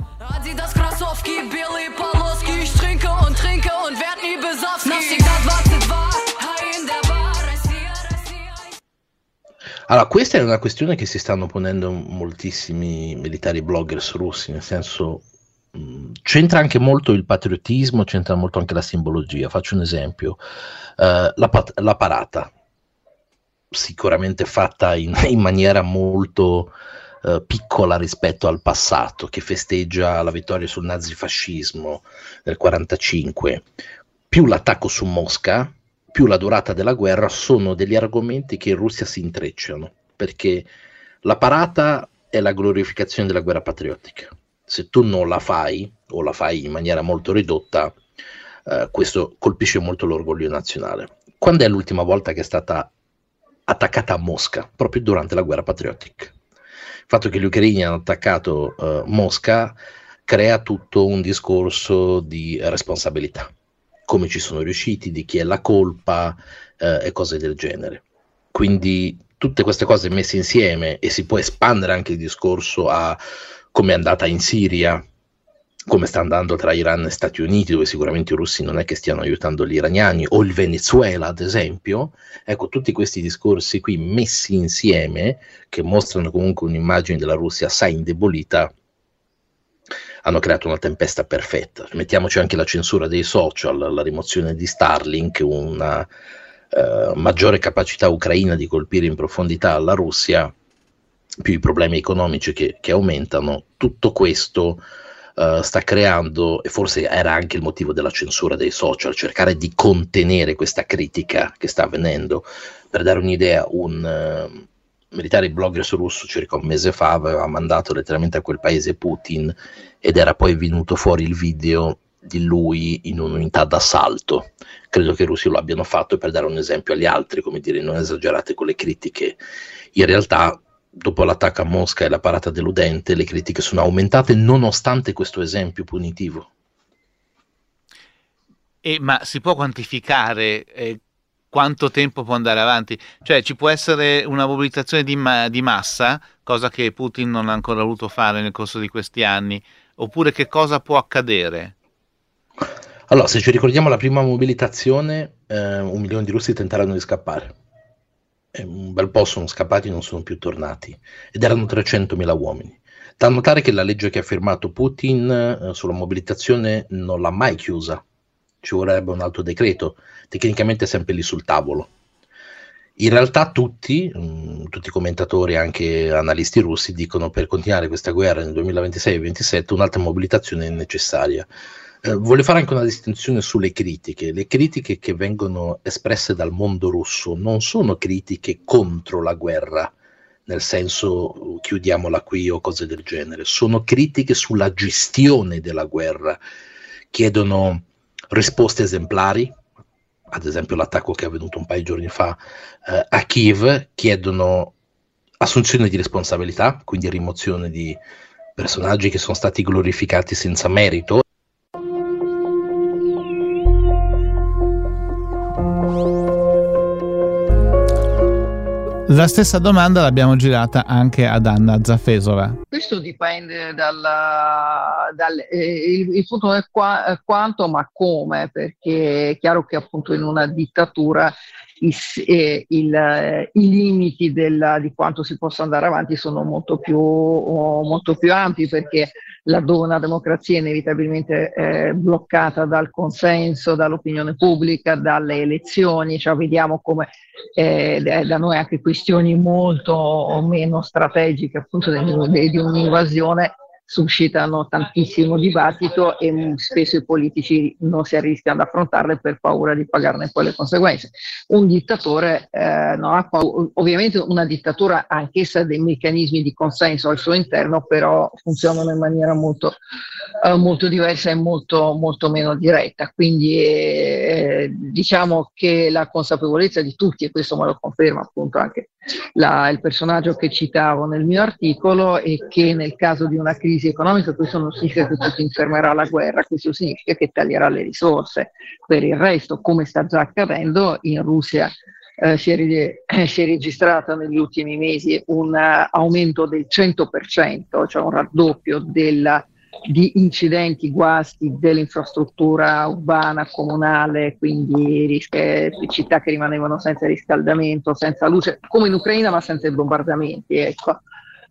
Allora, questa è una questione che si stanno ponendo moltissimi militari bloggers russi, nel senso c'entra anche molto il patriottismo, c'entra molto anche la simbologia. Faccio un esempio, la parata, sicuramente fatta in maniera molto piccola rispetto al passato, che festeggia la vittoria sul nazifascismo nel 1945, più l'attacco su Mosca, più la durata della guerra, sono degli argomenti che in Russia si intrecciano, perché la parata è la glorificazione della guerra patriottica. Se tu non la fai, o la fai in maniera molto ridotta, questo colpisce molto l'orgoglio nazionale. Quando è l'ultima volta che è stata attaccata a Mosca? Proprio durante la guerra patriottica. Il fatto che gli ucraini hanno attaccato Mosca crea tutto un discorso di responsabilità. Come ci sono riusciti, di chi è la colpa e cose del genere. Quindi tutte queste cose messe insieme, e si può espandere anche il discorso a come è andata in Siria, come sta andando tra Iran e Stati Uniti, dove sicuramente i russi non è che stiano aiutando gli iraniani, o il Venezuela ad esempio. Ecco, tutti questi discorsi qui messi insieme, che mostrano comunque un'immagine della Russia assai indebolita, hanno creato una tempesta perfetta. Mettiamoci anche la censura dei social, la rimozione di Starlink, una maggiore capacità ucraina di colpire in profondità la Russia, più i problemi economici che aumentano. Tutto questo sta creando, e forse era anche il motivo della censura dei social, cercare di contenere questa critica che sta avvenendo. Per dare un'idea, un militare blogger russo circa un mese fa aveva mandato letteralmente a quel paese Putin, ed era poi venuto fuori il video di lui in un'unità d'assalto. Credo che i russi lo abbiano fatto per dare un esempio agli altri, come dire, non esagerate con le critiche. In realtà, dopo l'attacco a Mosca e la parata deludente, le critiche sono aumentate nonostante questo esempio punitivo. Ma si può quantificare quanto tempo può andare avanti? Cioè, ci può essere una mobilitazione di massa, cosa che Putin non ha ancora voluto fare nel corso di questi anni, oppure che cosa può accadere? Allora, se ci ricordiamo la prima mobilitazione, 1 milione di russi tentarono di scappare. Un bel po' sono scappati e non sono più tornati, ed erano 300.000 uomini. Da notare che la legge che ha firmato Putin sulla mobilitazione non l'ha mai chiusa, ci vorrebbe un altro decreto, tecnicamente è sempre lì sul tavolo. In realtà tutti i commentatori, anche analisti russi, dicono per continuare questa guerra nel 2026 e 2027 un'altra mobilitazione è necessaria. Voglio fare anche una distinzione sulle critiche. Le critiche che vengono espresse dal mondo russo non sono critiche contro la guerra, nel senso chiudiamola qui o cose del genere, sono critiche sulla gestione della guerra. Chiedono risposte esemplari, ad esempio l'attacco che è avvenuto un paio di giorni fa a Kiev, chiedono assunzione di responsabilità, quindi rimozione di personaggi che sono stati glorificati senza merito. La stessa domanda l'abbiamo girata anche ad Anna Zafesova. Questo dipende il punto è quanto, ma come, perché è chiaro che appunto in una dittatura i limiti di quanto si possa andare avanti sono molto più ampi, perché laddove una democrazia è inevitabilmente bloccata dal consenso, dall'opinione pubblica, dalle elezioni, cioè vediamo come da noi anche questioni molto meno strategiche appunto di un'invasione suscitano tantissimo dibattito e spesso i politici non si arrischiano ad affrontarle per paura di pagarne poi le conseguenze. Un dittatore non ha paura. Ovviamente una dittatura ha anch'essa dei meccanismi di consenso al suo interno, però funzionano in maniera molto diversa e molto meno diretta. Quindi diciamo che la consapevolezza di tutti, e questo me lo conferma appunto anche il personaggio che citavo nel mio articolo, è che nel caso di una crisi economica questo non significa che Putin fermerà la guerra, questo significa che taglierà le risorse. Per il resto, come sta già accadendo, in Russia si è registrato negli ultimi mesi un aumento del 100%, cioè un raddoppio di incidenti, guasti dell'infrastruttura urbana, comunale, quindi città che rimanevano senza riscaldamento, senza luce, come in Ucraina ma senza i bombardamenti, ecco.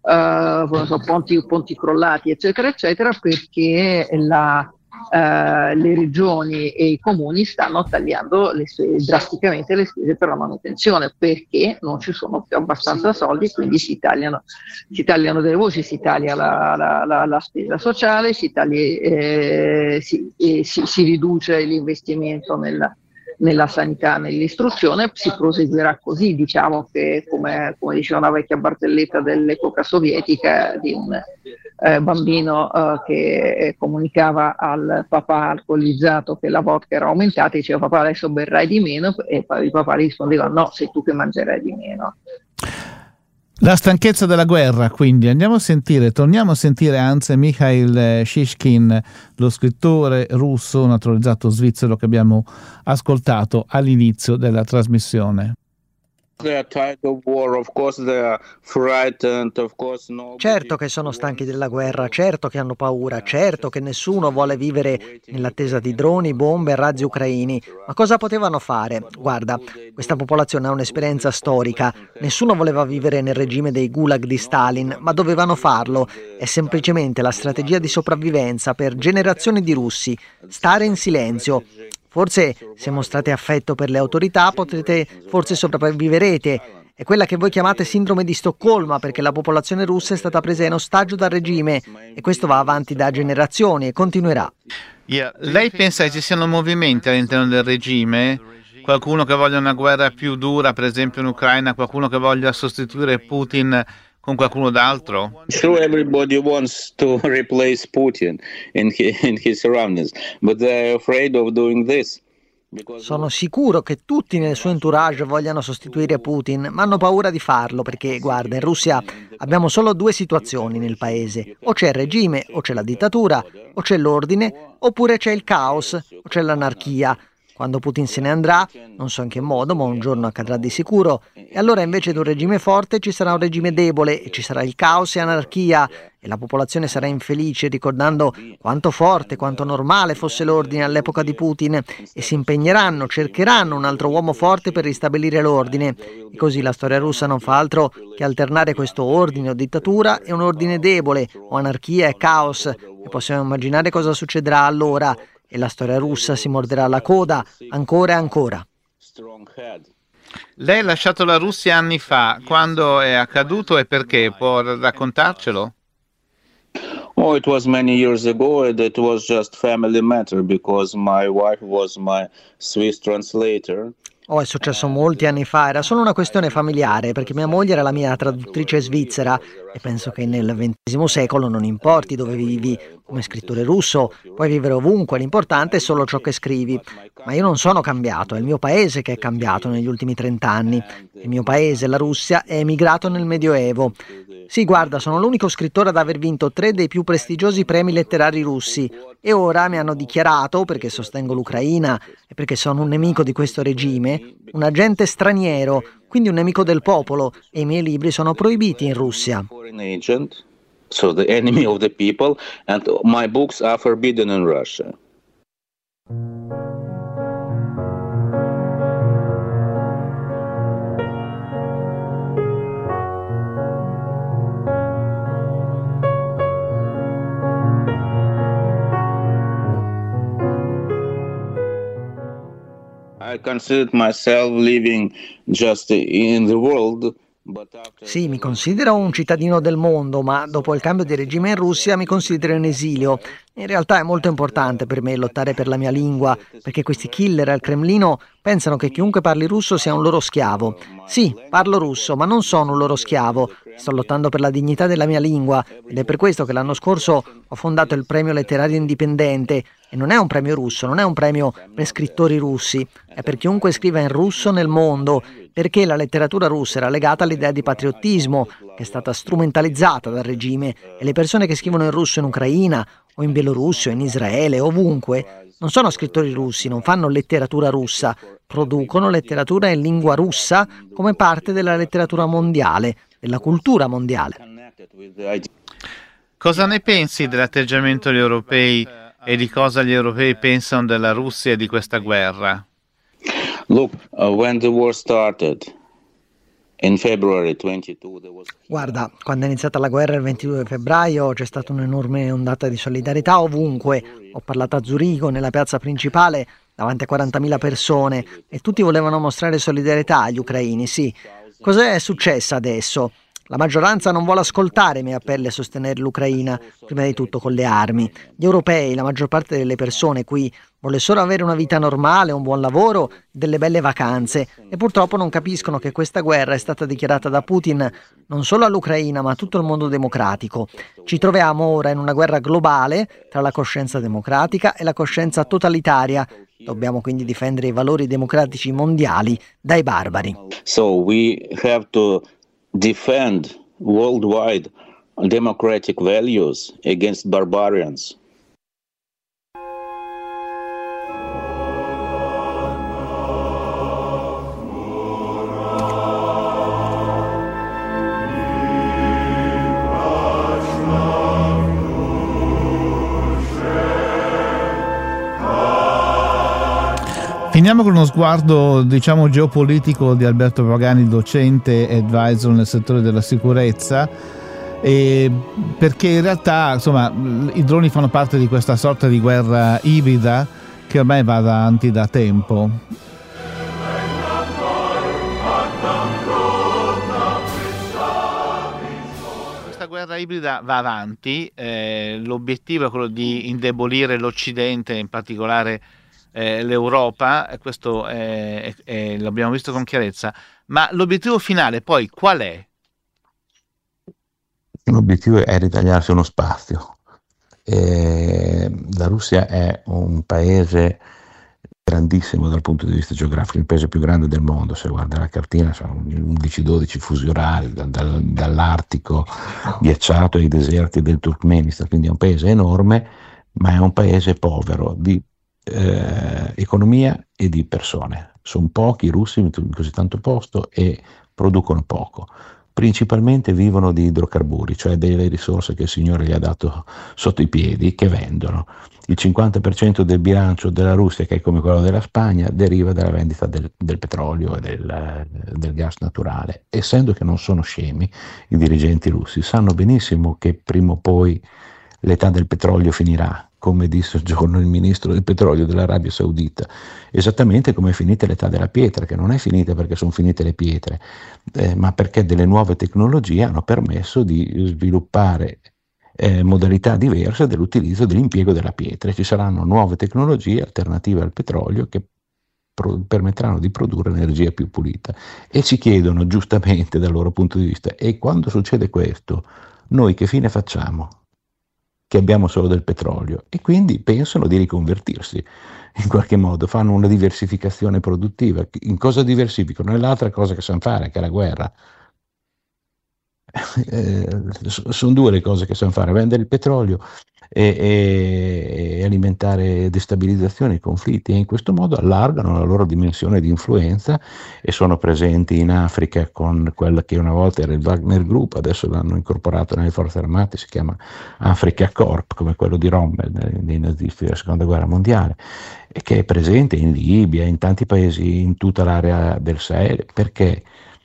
Ponti crollati, eccetera, eccetera, perché le regioni e i comuni stanno tagliando drasticamente le spese per la manutenzione, perché non ci sono più abbastanza soldi, quindi si tagliano delle voci, si taglia la spesa sociale, si riduce l'investimento nella sanità, nell'istruzione. Si proseguirà così, diciamo che come diceva una vecchia barzelletta dell'epoca sovietica di un bambino che comunicava al papà alcolizzato che la vodka era aumentata, e diceva: papà, adesso berrai di meno, e poi il papà rispondeva: no, sei tu che mangerai di meno. La stanchezza della guerra, quindi torniamo a sentire anzi Mikhail Shishkin, lo scrittore russo naturalizzato svizzero che abbiamo ascoltato all'inizio della trasmissione. Certo che sono stanchi della guerra, certo che hanno paura, certo che nessuno vuole vivere nell'attesa di droni, bombe e razzi ucraini. Ma cosa potevano fare? Guarda, questa popolazione ha un'esperienza storica. Nessuno voleva vivere nel regime dei gulag di Stalin, ma dovevano farlo. È semplicemente la strategia di sopravvivenza per generazioni di russi. Stare in silenzio. Forse, se mostrate affetto per le autorità, forse sopravviverete. È quella che voi chiamate sindrome di Stoccolma, perché la popolazione russa è stata presa in ostaggio dal regime, e questo va avanti da generazioni e continuerà. Lei pensa che ci siano movimenti all'interno del regime? Qualcuno che voglia una guerra più dura, per esempio in Ucraina, qualcuno che voglia sostituire Putin con qualcuno d'altro? Sure, everybody wants to replace Putin in his surroundings, but they're afraid of doing this. Sono sicuro che tutti nel suo entourage vogliano sostituire Putin, ma hanno paura di farlo perché, guarda, in Russia abbiamo solo due situazioni nel paese: o c'è il regime, o c'è la dittatura, o c'è l'ordine, oppure c'è il caos, o c'è l'anarchia. Quando Putin se ne andrà, non so in che modo, ma un giorno accadrà di sicuro, e allora invece di un regime forte ci sarà un regime debole e ci sarà il caos e anarchia, e la popolazione sarà infelice ricordando quanto forte, quanto normale fosse l'ordine all'epoca di Putin, e si impegneranno, cercheranno un altro uomo forte per ristabilire l'ordine. E così la storia russa non fa altro che alternare questo ordine o dittatura e un ordine debole o anarchia e caos, e possiamo immaginare cosa succederà allora. E la storia russa si morderà la coda ancora e ancora. Lei ha lasciato la Russia anni fa. Quando è accaduto e perché? Può raccontarcelo? Oh, it was many years ago, and it was just family matter because my wife was my Swiss translator. È successo molti anni fa, era solo una questione familiare, perché mia moglie era la mia traduttrice svizzera, e penso che nel XX secolo non importi dove vivi. Come scrittore russo puoi vivere ovunque, l'importante è solo ciò che scrivi. Ma io non sono cambiato, è il mio paese che è cambiato negli ultimi 30 anni. Il mio paese, la Russia, è emigrato nel Medioevo. Sì, guarda, sono l'unico scrittore ad aver vinto 3 dei più prestigiosi premi letterari russi, e ora mi hanno dichiarato, perché sostengo l'Ucraina e perché sono un nemico di questo regime, un agente straniero, quindi un nemico del popolo, e i miei libri sono proibiti in Russia. Foreign agent, so the enemy of the people, and my books are forbidden in Russia. I considered myself living just in the world. Sì, mi considero un cittadino del mondo, ma dopo il cambio di regime in Russia mi considero in esilio. In realtà è molto importante per me lottare per la mia lingua, perché questi killer al Cremlino pensano che chiunque parli russo sia un loro schiavo. Sì, parlo russo, ma non sono un loro schiavo. Sto lottando per la dignità della mia lingua ed è per questo che l'anno scorso ho fondato il Premio Letterario Indipendente. E non è un premio russo, non è un premio per scrittori russi, è per chiunque scriva in russo nel mondo, perché la letteratura russa era legata all'idea di patriottismo, che è stata strumentalizzata dal regime, e le persone che scrivono in russo in Ucraina, o in Bielorussia, o in Israele, ovunque, non sono scrittori russi, non fanno letteratura russa, producono letteratura in lingua russa come parte della letteratura mondiale, della cultura mondiale. Cosa ne pensi dell'atteggiamento degli europei e di cosa gli europei pensano della Russia e di questa guerra? Look, when the war started in February 22, Guarda, quando è iniziata la guerra il 22 febbraio c'è stata un'enorme ondata di solidarietà ovunque. Ho parlato a Zurigo, nella piazza principale, davanti a 40.000 persone, e tutti volevano mostrare solidarietà agli ucraini, sì. Cos'è successo adesso? La maggioranza non vuole ascoltare i miei appelli a sostenere l'Ucraina, prima di tutto con le armi. Gli europei, la maggior parte delle persone qui, vuole solo avere una vita normale, un buon lavoro, delle belle vacanze, e purtroppo non capiscono che questa guerra è stata dichiarata da Putin non solo all'Ucraina ma a tutto il mondo democratico. Ci troviamo ora in una guerra globale tra la coscienza democratica e la coscienza totalitaria. Dobbiamo quindi difendere i valori democratici mondiali dai barbari. so we have to defend worldwide democratic values against barbarians. Finiamo con uno sguardo, diciamo, geopolitico di Alberto Pagani, docente e advisor nel settore della sicurezza, perché in realtà, insomma, i droni fanno parte di questa sorta di guerra ibrida che ormai va avanti da tempo. Questa guerra ibrida va avanti, l'obiettivo è quello di indebolire l'Occidente, in particolare l'Europa, e questo l'abbiamo visto con chiarezza, ma l'obiettivo finale poi qual è? L'obiettivo è ritagliarsi uno spazio. La Russia è un paese grandissimo dal punto di vista geografico, il paese più grande del mondo. Se guarda la cartina sono 11-12 fusi orari, dall'Artico ghiacciato ai deserti del Turkmenistan, quindi è un paese enorme, ma è un paese povero di economia e di persone. Sono pochi i russi in così tanto posto e producono poco. Principalmente vivono di idrocarburi, cioè delle risorse che il Signore gli ha dato sotto i piedi, che vendono. Il 50% del bilancio della Russia, che è come quello della Spagna, deriva dalla vendita del petrolio e del gas naturale. Essendo che non sono scemi, i dirigenti russi sanno benissimo che prima o poi l'età del petrolio finirà, come disse un giorno il ministro del petrolio dell'Arabia Saudita, esattamente come è finita l'età della pietra, che non è finita perché sono finite le pietre, ma perché delle nuove tecnologie hanno permesso di sviluppare modalità diverse dell'utilizzo e dell'impiego della pietra. Ci saranno nuove tecnologie alternative al petrolio che permetteranno di produrre energia più pulita, e ci chiedono giustamente dal loro punto di vista: e quando succede questo, noi che fine facciamo? Che abbiamo solo del petrolio, e quindi pensano di riconvertirsi in qualche modo, fanno una diversificazione produttiva. In cosa diversificano? Nell'altra cosa che sanno fare, che è la guerra. Sono due le cose che sanno fare: vendere il petrolio e alimentare destabilizzazioni e conflitti, e in questo modo allargano la loro dimensione di influenza e sono presenti in Africa con quella che una volta era il Wagner Group, adesso l'hanno incorporato nelle forze armate, si chiama Africa Corp, come quello di Rommel dei nazisti della seconda guerra mondiale, e che è presente in Libia, in tanti paesi, in tutta l'area del Sahel, perché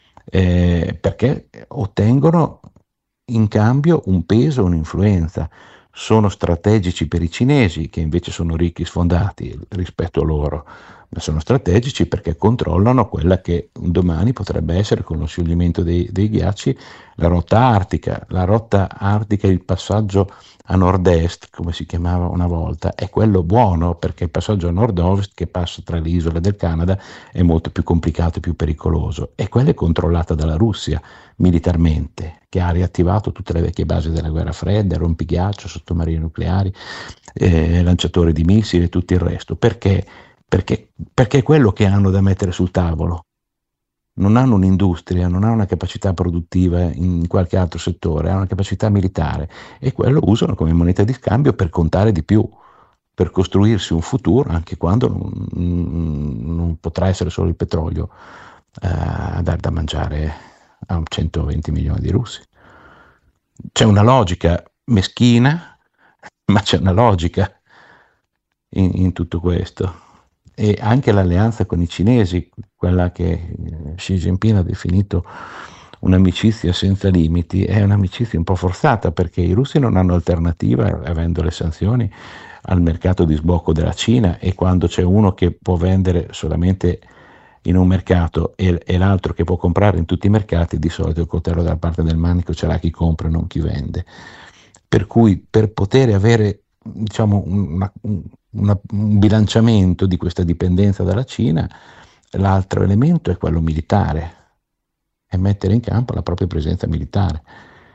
ottengono in cambio un peso, un'influenza. Sono strategici per i cinesi, che invece sono ricchi sfondati rispetto a loro, ma sono strategici perché controllano quella che un domani potrebbe essere, con lo scioglimento dei ghiacci, la rotta artica. La rotta artica, il passaggio a nord-est, come si chiamava una volta, è quello buono, perché il passaggio a nord-ovest, che passa tra le isole del Canada, è molto più complicato e più pericoloso, e quella è controllata dalla Russia militarmente, che ha riattivato tutte le vecchie basi della guerra fredda, rompighiaccio, sottomarini nucleari, lanciatori di missili e tutto il resto. Perché è quello che hanno da mettere sul tavolo. Non hanno un'industria, non hanno una capacità produttiva in qualche altro settore, hanno una capacità militare, e quello usano come moneta di scambio per contare di più, per costruirsi un futuro, anche quando non potrà essere solo il petrolio a dar da mangiare a 120 milioni di russi. C'è una logica meschina, ma c'è una logica in tutto questo. E anche l'alleanza con i cinesi, quella che Xi Jinping ha definito un'amicizia senza limiti, è un'amicizia un po' forzata, perché i russi non hanno alternativa, avendo le sanzioni, al mercato di sbocco della Cina, e quando c'è uno che può vendere solamente in un mercato e l'altro che può comprare in tutti i mercati, di solito il coltello dalla parte del manico ce l'ha chi compra e non chi vende. Per cui, per poter avere, diciamo, un bilanciamento di questa dipendenza dalla Cina, l'altro elemento è quello militare, è mettere in campo la propria presenza militare.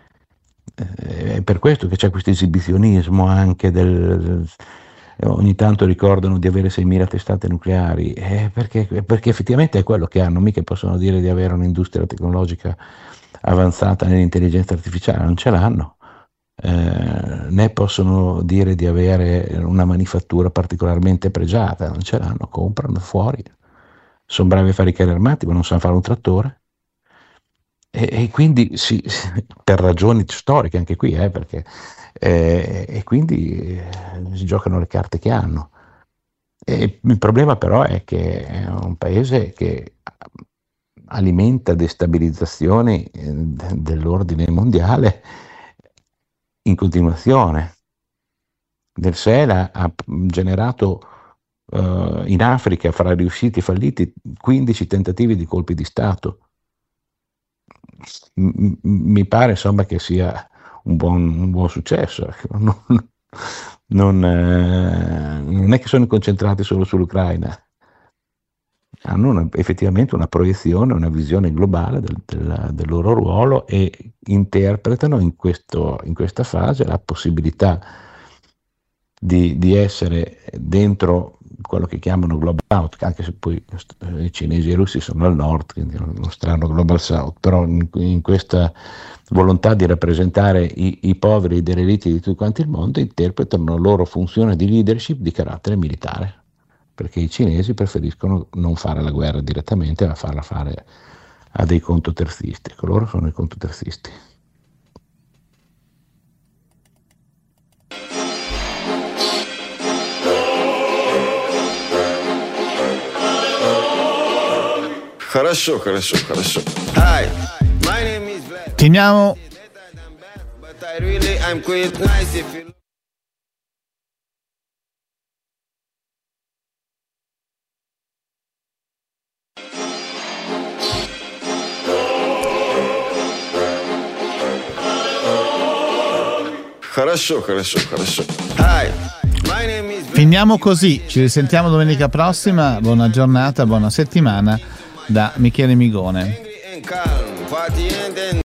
È per questo che c'è questo esibizionismo anche ogni tanto ricordano di avere 6.000 testate nucleari, perché effettivamente è quello che hanno, mica possono dire di avere un'industria tecnologica avanzata nell'intelligenza artificiale, non ce l'hanno. Né possono dire di avere una manifattura particolarmente pregiata, non ce l'hanno, comprano fuori. Sono bravi a fare i carri armati, ma non sanno fare un trattore. E quindi per ragioni storiche anche qui, perché e quindi si giocano le carte che hanno. E il problema però è che è un paese che alimenta destabilizzazioni dell'ordine mondiale in continuazione. Del Sahel ha generato in Africa, fra riusciti e falliti, 15 tentativi di colpi di Stato. Mi pare insomma che sia un buon successo. Non è che sono concentrati solo sull'Ucraina, hanno effettivamente una proiezione, una visione globale del loro ruolo, e interpretano in questa fase la possibilità di essere dentro quello che chiamano Global South, anche se poi i cinesi e i russi sono al nord, quindi uno strano Global South, però in questa volontà di rappresentare i poveri delle elite di tutto quanto il mondo, interpretano la loro funzione di leadership di carattere militare, perché i cinesi preferiscono non fare la guerra direttamente, ma farla fare a dei contoterzisti. Loro sono i contoterzisti. Finiamo. Finiamo così, ci risentiamo domenica prossima. Buona giornata, buona settimana da Michele Migone.